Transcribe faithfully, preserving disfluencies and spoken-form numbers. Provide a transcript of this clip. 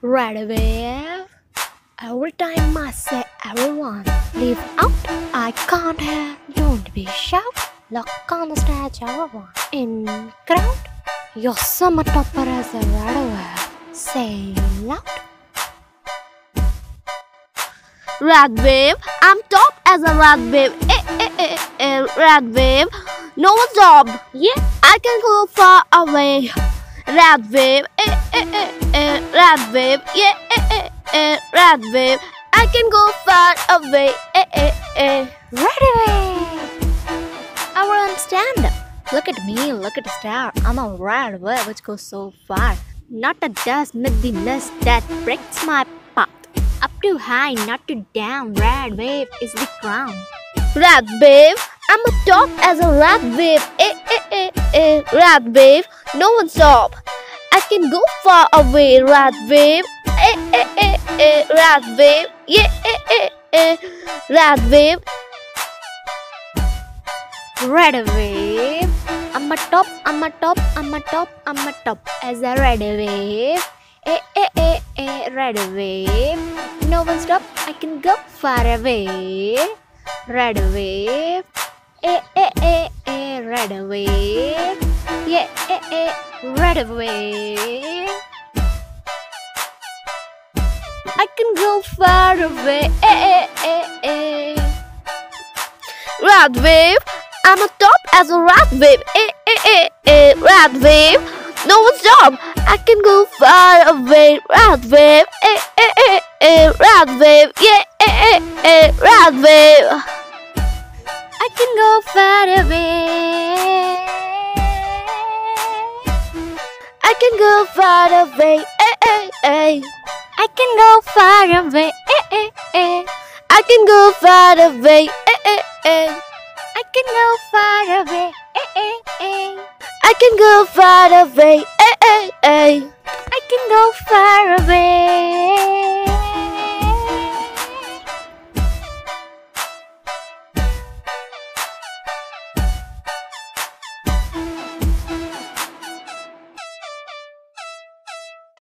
right away. Every time I say everyone, leave out, I can't hear. Don't be shout, look on the stage, everyone. In crowd, your summer topper as a right away. Say loud. Red wave, I'm top as a red wave. Eh, eh, eh, eh, red wave, no job. Yeah, I can go far away. Red wave, eh, eh, eh, eh, red wave. Yeah, eh, eh, eh, red wave. I can go far away. Eh, eh, eh. Right away. Everyone stand up. Look at me, look at the star. I'm a red wave which goes so far. Not a dust, not the nest that breaks my path. Up too high, not too down. Red wave is the crown. Red wave, I'm a top as a red wave. Eh, eh, eh, eh, red wave, no one stop. I can go far away. Red wave, eh, eh, eh, eh, red wave. Yeah, eh, eh, eh, red wave. Red wave. I'm a top, I'm a top, I'm a top, I'm a top as a red wave. Eh, eh, eh, eh, red wave. No one stop, I can go far away. Red wave. Eh, eh, eh, eh, red wave. Yeah, eh, eh, red wave. I can go far away. Eh, eh, eh, eh. Red wave, I'm a top as a red wave. Eh, eh, eh, eh, red wave. No one stop. I can go far away. Red wave. Eh, eh, eh, eh, red wave. Yeah, eh, eh, eh, red wave. I can go far away. I can go far away. Eh, eh, eh. I can go far away. Eh, eh, eh. I can go far away. Eh, eh, eh. I can go far away. Eh, eh, eh. I can go far away. Eh, eh, eh. I can go far away.